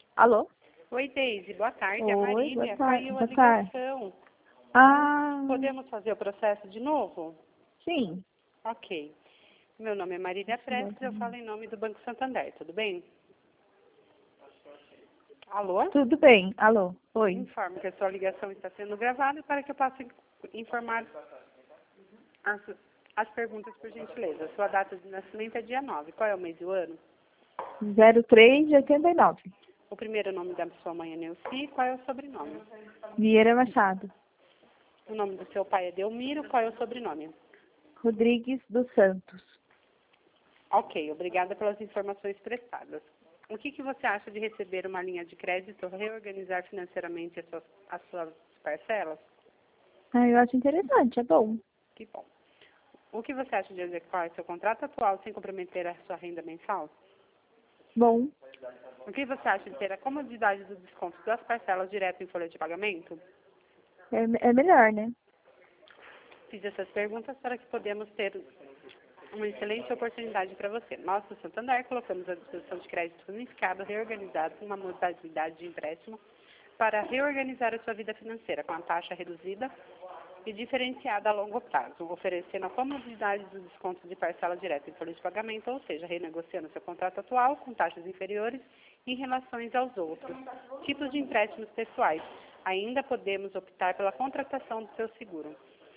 Alô? Oi, Deise, boa tarde. Oi, A Marília, boa tarde. caiu a Boa tarde. ligação. Ah, Podemos fazer o processo de novo? sim. Ok. Meu nome é Marília Prestes, eu falo em nome do Banco Santander, tudo bem? Alô? Tudo bem. Alô? Oi. Informo que a sua ligação está sendo gravada para que eu possa informar as perguntas, por gentileza. Sua data de nascimento é dia 9. Qual é o mês e o ano? 03 de 89. O primeiro nome da sua mãe é Neuci. Qual é o sobrenome? Vieira Machado. O nome do seu pai é Delmiro. Qual é o sobrenome? Rodrigues dos Santos. Ok, obrigada pelas informações prestadas. O que você acha de receber uma linha de crédito, reorganizar financeiramente as suas parcelas? Ah, eu acho interessante, é bom. Que bom. O que você acha de executar seu contrato atual sem comprometer a sua renda mensal? Bom. O que você acha de ter a comodidade do desconto das parcelas direto em folha de pagamento? É melhor, né? Fiz essas perguntas para que podemos ter uma excelente oportunidade para você. Nós, do Santander, colocamos à disposição de crédito unificado, reorganizado, com uma modalidade de empréstimo para reorganizar a sua vida financeira, com a taxa reduzida e diferenciada a longo prazo, oferecendo a comodidade do desconto de parcela direta em folha de pagamento, ou seja, renegociando seu contrato atual com taxas inferiores em relação aos outros tipos de empréstimos pessoais. Ainda podemos optar pela contratação do seu seguro.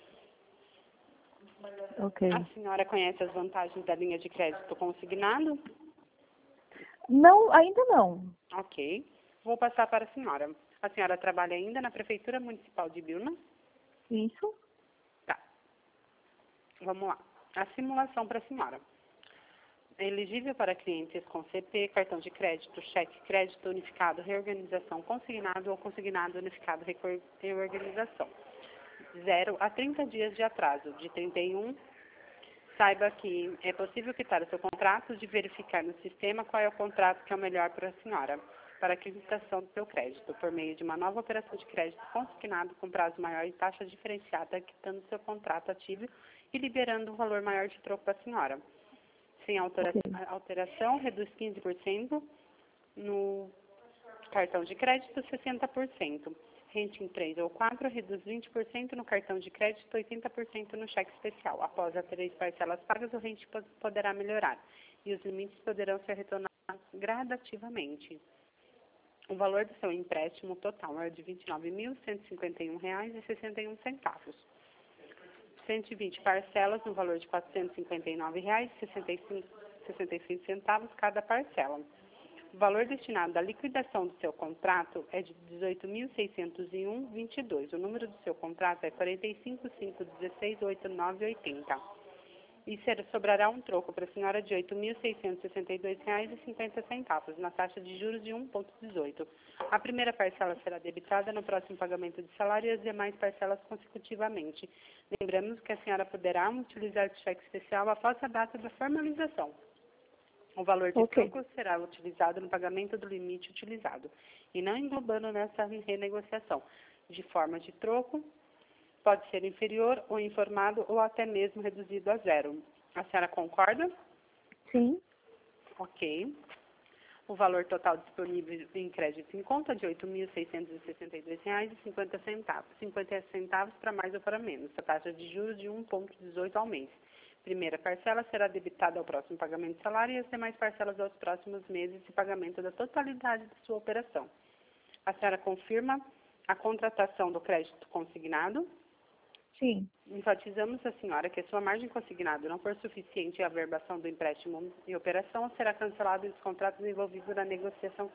Ok. A senhora conhece as vantagens da linha de crédito consignado? Não, ainda não. Ok. Vou passar para a senhora. A senhora trabalha ainda na Prefeitura Municipal de Biúna? Isso? Tá. Vamos lá. A simulação para a senhora. É elegível para clientes com CP, cartão de crédito, cheque, crédito unificado, reorganização consignado ou consignado unificado, reorganização. 0 a 30 dias de atraso. De 31, saiba que é possível quitar o seu contrato, de verificar no sistema qual é o contrato que é o melhor para a senhora, para a quitação do seu crédito, por meio de uma nova operação de crédito consignado com prazo maior e taxa diferenciada, quitando seu contrato ativo e liberando um valor maior de troco para a senhora. Sem alteração, reduz 15%, no cartão de crédito 60%. Rente em 3 ou 4, reduz 20% no cartão de crédito, 80% no cheque especial. Após as 3 parcelas pagas, o rente poderá melhorar e os limites poderão ser retornados gradativamente. O valor do seu empréstimo total é de R$ 29.151,61. 120 parcelas no valor de R$ 459,66 cada parcela. O valor destinado à liquidação do seu contrato é de R$ 18.601,22. O número do seu contrato é 45.516.8980. E sobrará um troco para a senhora de R$ 8.662,50 na taxa de juros de 1,18. A primeira parcela será debitada no próximo pagamento de salário e as demais parcelas consecutivamente. Lembramos que a senhora poderá utilizar o cheque especial após a data da formalização. O valor de troco será utilizado no pagamento do limite utilizado e não englobando nessa renegociação. De forma de troco, pode ser inferior ou informado ou até mesmo reduzido a 0. A senhora concorda? Sim. Ok. O valor total disponível em crédito em conta é de R$ 8.662,50. 50 centavos para mais ou para menos. A taxa de juros de 1,18 ao mês. Primeira parcela será debitada ao próximo pagamento de salário e as demais parcelas aos próximos meses de pagamento da totalidade de sua operação. A senhora confirma a contratação do crédito consignado? Sim. Enfatizamos a senhora que a sua margem consignada não for suficiente à averbação do empréstimo e operação, será cancelado e os contratos envolvidos na negociação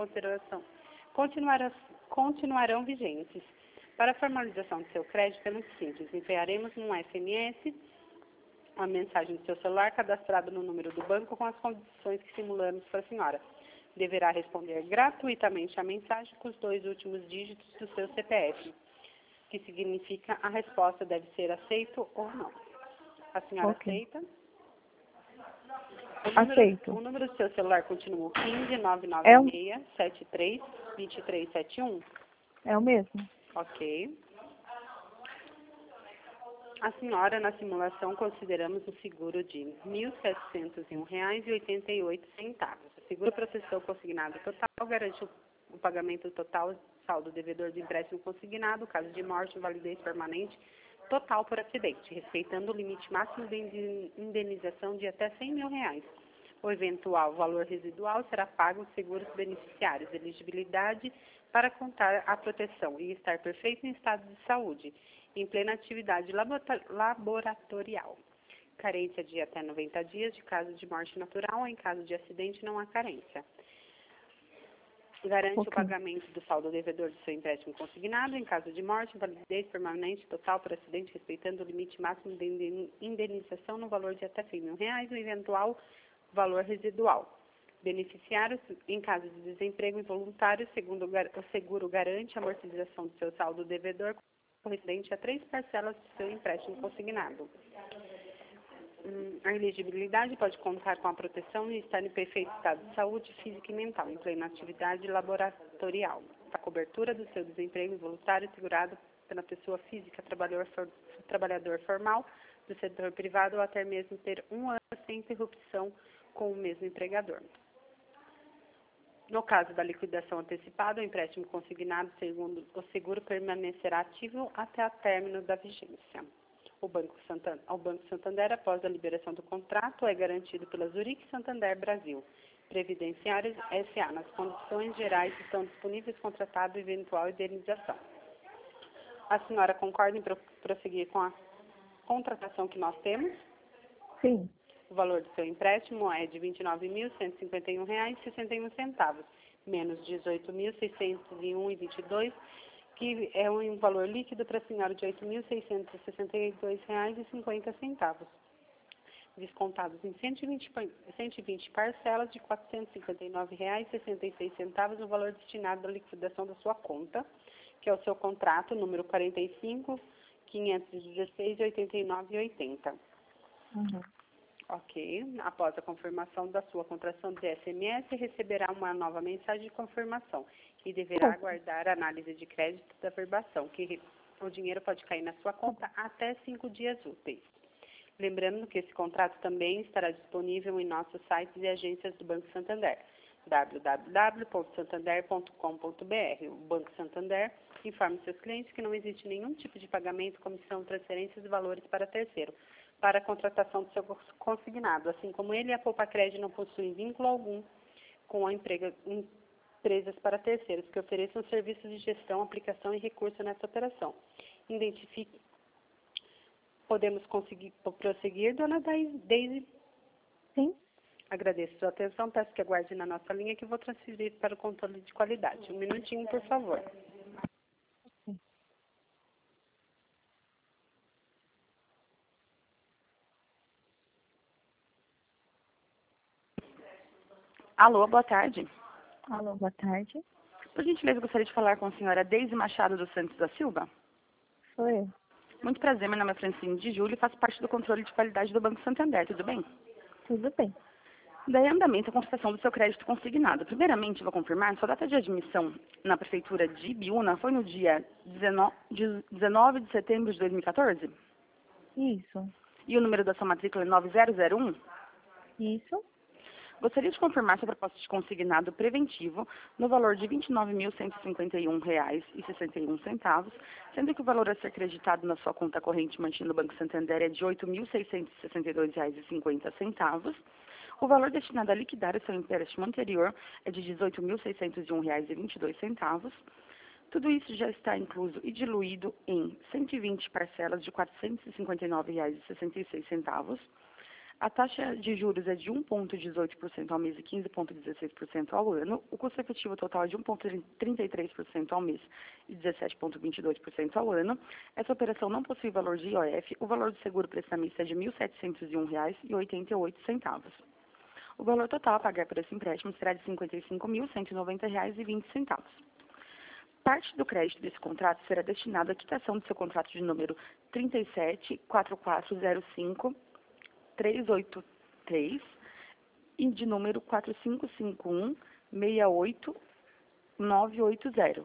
continuarão vigentes. Para a formalização do seu crédito é muito simples. Enviaremos num SMS a mensagem do seu celular cadastrado no número do banco com as condições que simulamos para a senhora. Deverá responder gratuitamente a mensagem com os 2 últimos dígitos do seu CPF, que significa a resposta deve ser aceito ou não. A senhora aceita? Aceito. O número do seu celular continua o 15 996 73 2371? É o mesmo. Ok. A senhora, na simulação, consideramos um seguro de R$ 1.701,88. O seguro proteção consignado total garante o pagamento total saldo devedor do empréstimo consignado, caso de morte, invalidez permanente, total por acidente, respeitando o limite máximo de indenização de até R$100 mil. O eventual valor residual será pago aos seguros beneficiários. Elegibilidade para contar a proteção e estar perfeito em estado de saúde, em plena atividade laboratorial. Carência de até 90 dias de caso de morte natural, em caso de acidente não há carência. Garante o pagamento do saldo devedor do seu empréstimo consignado em caso de morte, invalidez permanente total por acidente, respeitando o limite máximo de indenização no valor de até R$100 mil, o eventual valor residual. Beneficiários, em caso de desemprego involuntário, segundo o seguro garante a amortização do seu saldo devedor correspondente a 3 parcelas do seu empréstimo consignado. A elegibilidade pode contar com a proteção e estar em perfeito estado de saúde física e mental, em plena atividade laboratorial. A cobertura do seu desemprego involuntário segurado pela pessoa física, trabalhador formal do setor privado ou até mesmo ter 1 ano sem interrupção com o mesmo empregador. No caso da liquidação antecipada, o empréstimo consignado, segundo o seguro, permanecerá ativo até o término da vigência. Ao Banco Santander, após a liberação do contrato, é garantido pela Zurich Santander Brasil. Previdenciários S.A. Nas condições gerais estão disponíveis contratado e eventual indenização. A senhora concorda em prosseguir com a contratação que nós temos? Sim. O valor do seu empréstimo é de R$ 29.151,61, menos R$ 18.601,22, que é um valor líquido para a senhora de R$ 8.662,50, descontados em 120 parcelas de R$ 459,66, o valor destinado à liquidação da sua conta, que é o seu contrato número 45.516,89,80. Ok. Após a confirmação da sua contratação de SMS, receberá uma nova mensagem de confirmação e deverá aguardar a análise de crédito da verbação, que o dinheiro pode cair na sua conta até 5 dias úteis. Lembrando que esse contrato também estará disponível em nossos sites e agências do Banco Santander, www.santander.com.br. O Banco Santander informa seus clientes que não existe nenhum tipo de pagamento, comissão, transferências e valores para terceiro, para a contratação do seu consignado, assim como ele e a Poupa Crédito não possuem vínculo algum com empresas para terceiros que ofereçam serviços de gestão, aplicação e recurso nessa operação. Identifique. Podemos prosseguir, dona Daisy? Sim. Agradeço a sua atenção, peço que aguarde na nossa linha que eu vou transferir para o controle de qualidade. Um minutinho, por favor. Alô, boa tarde. Alô, boa tarde. Por gentileza, gostaria de falar com a senhora Deise Machado dos Santos da Silva. Sou eu. Muito prazer, meu nome é Francine de Júlio e faço parte do controle de qualidade do Banco Santander, tudo bem? Tudo bem. Daí andamento a contratação do seu crédito consignado. Primeiramente, vou confirmar, sua data de admissão na Prefeitura de Ibiúna foi no dia 19 de setembro de 2014? Isso. E o número da sua matrícula é 9001? Isso. Gostaria de confirmar sua proposta de consignado preventivo no valor de R$ 29.151,61, sendo que o valor a ser creditado na sua conta corrente mantida no Banco Santander é de R$ 8.662,50. O valor destinado a liquidar o seu empréstimo anterior é de R$ 18.601,22. Tudo isso já está incluso e diluído em 120 parcelas de R$ 459,66. A taxa de juros é de 1,18% ao mês e 15,16% ao ano. O custo efetivo total é de 1,33% ao mês e 17,22% ao ano. Essa operação não possui valor de IOF. O valor do seguro prestamista é de R$ 1.701,88. O valor total a pagar por esse empréstimo será de R$ 55.190,20. Parte do crédito desse contrato será destinado à quitação do seu contrato de número 374405 383 e de número 4551-68980.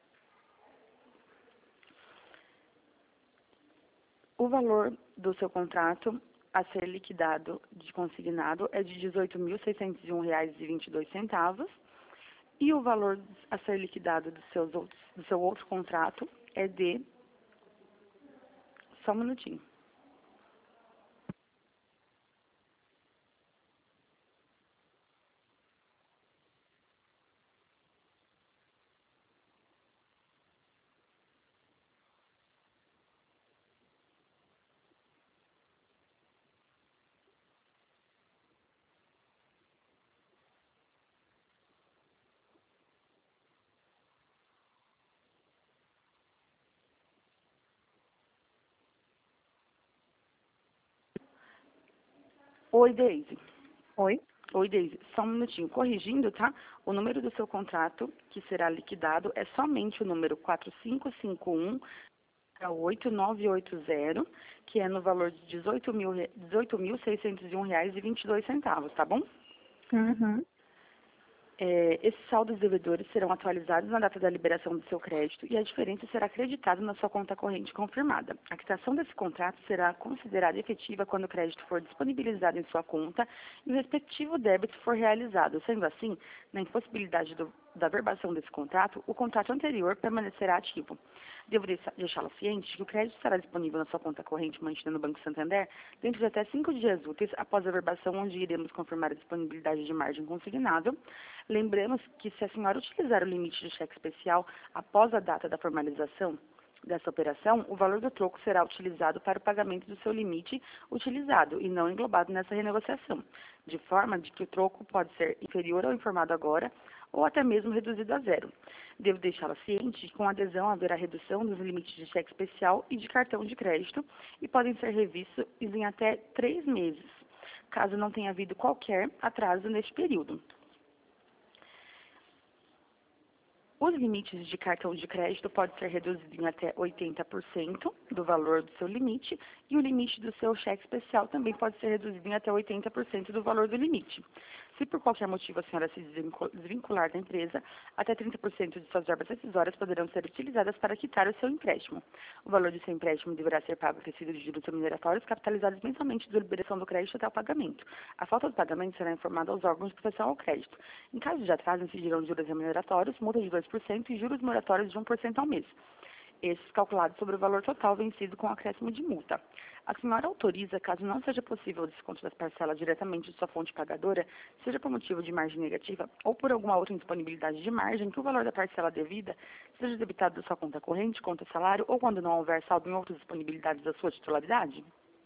O valor do seu contrato a ser liquidado de consignado é de R$ 18.601,22 E o valor a ser liquidado do seu outro contrato é de... Só um minutinho. Oi, Deise. Oi? Oi, Deise. Só um minutinho. Corrigindo, tá? O número do seu contrato que será liquidado é somente o número 4551-8980, que é no valor de R$ 18.601,22, tá bom? Uhum. Esses saldos devedores serão atualizados na data da liberação do seu crédito e a diferença será acreditada na sua conta corrente confirmada. A quitação desse contrato será considerada efetiva quando o crédito for disponibilizado em sua conta e o respectivo débito for realizado. Sendo assim, na impossibilidade da verbação desse contrato, o contrato anterior permanecerá ativo. Devo deixá-la ciente de que o crédito estará disponível na sua conta corrente mantida no Banco Santander dentro de até 5 dias úteis após a verbação, onde iremos confirmar a disponibilidade de margem consignável. Lembramos que se a senhora utilizar o limite de cheque especial após a data da formalização dessa operação, o valor do troco será utilizado para o pagamento do seu limite utilizado e não englobado nessa renegociação, de forma de que o troco pode ser inferior ao informado agora ou até mesmo reduzido a zero. Devo deixá-la ciente de que com adesão haverá redução dos limites de cheque especial e de cartão de crédito e podem ser revistos em até 3 meses, caso não tenha havido qualquer atraso neste período. Os limites de cartão de crédito podem ser reduzidos em até 80% do valor do seu limite e o limite do seu cheque especial também pode ser reduzido em até 80% do valor do limite. Se por qualquer motivo a senhora se desvincular da empresa, até 30% de suas verbas decisórias poderão ser utilizadas para quitar o seu empréstimo. O valor do seu empréstimo deverá ser pago acrescido de juros remuneratórios capitalizados mensalmente da liberação do crédito até o pagamento. A falta do pagamento será informada aos órgãos de proteção ao crédito. Em caso de atraso, incidirão juros remuneratórios, multa de 2% e juros moratórios de 1% ao mês. Esses calculados sobre o valor total vencido com acréscimo de multa. A senhora autoriza, caso não seja possível o desconto das parcelas diretamente de sua fonte pagadora, seja por motivo de margem negativa ou por alguma outra indisponibilidade de margem, que o valor da parcela devida seja debitado da sua conta corrente, conta salário ou quando não houver saldo em outras disponibilidades da sua titularidade?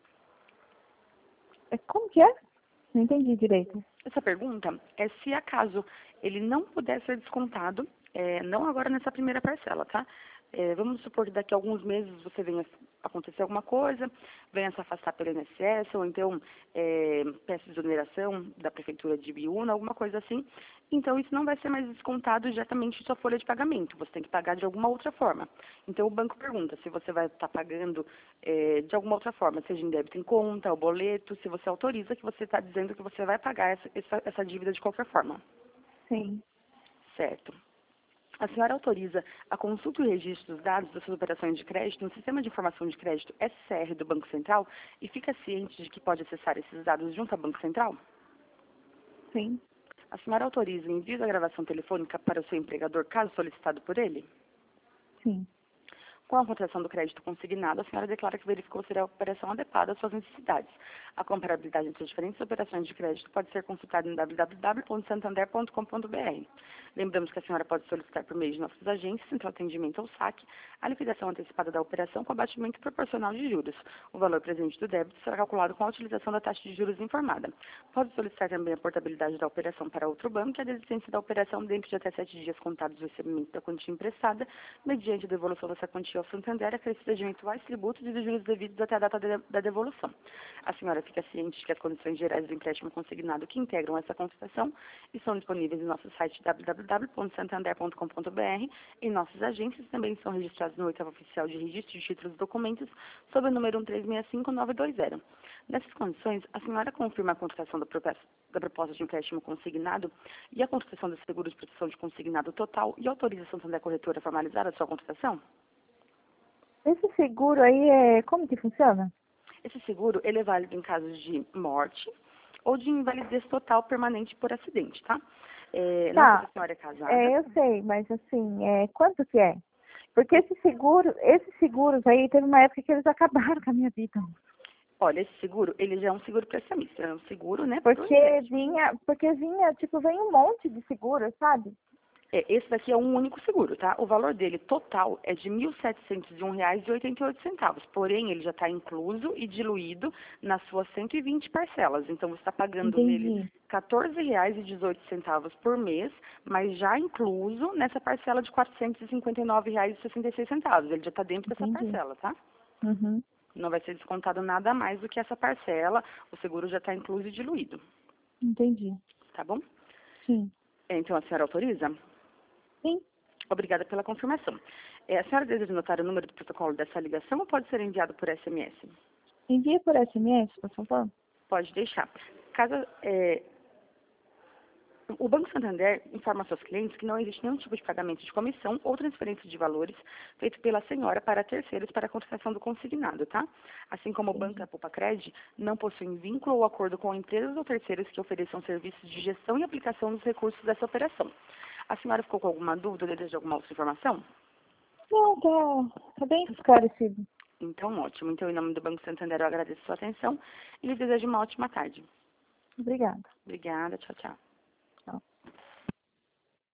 Como que é? Não entendi direito. Essa pergunta é se acaso ele não puder ser descontado, não agora nessa primeira parcela, tá? Vamos supor que daqui a alguns meses você venha acontecer alguma coisa, venha se afastar pelo INSS, ou então peça exoneração da Prefeitura de Ibiúna, alguma coisa assim. Então, isso não vai ser mais descontado diretamente de sua folha de pagamento. Você tem que pagar de alguma outra forma. Então, o banco pergunta se você vai estar pagando de alguma outra forma, seja em débito em conta, ou boleto, se você autoriza que você está dizendo que você vai pagar essa dívida de qualquer forma. Sim. Certo. A senhora autoriza a consulta e o registro dos dados das suas operações de crédito no Sistema de Informação de Crédito SCR do Banco Central e fica ciente de que pode acessar esses dados junto ao Banco Central? Sim. A senhora autoriza o envio da gravação telefônica para o seu empregador, caso solicitado por ele? Sim. Com a contratação do crédito consignado, a senhora declara que verificou se a operação adequada às suas necessidades. A comparabilidade entre as diferentes operações de crédito pode ser consultada em www.santander.com.br. Lembramos que a senhora pode solicitar por meio de nossas agências, Central Atendimento ou SAC, a liquidação antecipada da operação com abatimento proporcional de juros. O valor presente do débito será calculado com a utilização da taxa de juros informada. Pode solicitar também a portabilidade da operação para outro banco e a desistência da operação dentro de até 7 dias contados do recebimento da quantia emprestada, mediante a devolução dessa quantia ao Santander, acrescida de eventuais tributos e dos juros devidos até a data da devolução. A senhora fica ciente de que as condições gerais do empréstimo consignado que integram essa contratação estão disponíveis em nosso site www.santander.com.br. Em nossas agências também são registrados no 8º Oficial de Registro de Títulos e Documentos, sob o número 1365920. Nessas condições, a senhora confirma a contratação da proposta de empréstimo consignado e a contratação do seguro de proteção de consignado total e autoriza a Santander Corretora a formalizar a sua contratação? Esse seguro aí como que funciona? Esse seguro, ele é válido em casos de morte ou de invalidez total permanente por acidente, tá? Não sei se Tá, a senhora é casada. eu sei, mas assim, quanto que é? Porque esses seguros aí, teve uma época que eles acabaram com a minha vida. Olha, esse seguro, ele já é um seguro prestamista, é um seguro, né, pro Porque crédito. vinha, tipo, vem um monte de seguro, sabe? Esse daqui é um único seguro, tá? O valor dele total é de R$ 1.701,88. Porém, ele já está incluso e diluído nas suas 120 parcelas. Então, você está pagando nele Entendi. R$ 14,18 por mês, mas já incluso nessa parcela de R$ 459,66. Ele já está dentro dessa Entendi. parcela, tá? Uhum. Não vai ser descontado nada mais do que essa parcela. O seguro já está incluso e diluído, Entendi. tá bom? Sim. Então, a senhora autoriza? Sim. Obrigada pela confirmação. A senhora deseja anotar o número do protocolo dessa ligação ou pode ser enviado por SMS? Envia por SMS, por favor. Pode deixar. Caso, o Banco Santander informa a seus clientes que não existe nenhum tipo de pagamento de comissão ou transferência de valores feito pela senhora para terceiros para a contratação do consignado, tá? Assim como o Banco e a Poupa Cred não possuem vínculo ou acordo com empresas ou terceiros que ofereçam serviços de gestão e aplicação dos recursos dessa operação. A senhora ficou com alguma dúvida ou deseja alguma outra informação? Não, tá bem esclarecido. Então, ótimo. Então, em nome do Banco Santander, eu agradeço a sua atenção e lhe desejo uma ótima tarde. Obrigada. Obrigada. Tchau, tchau.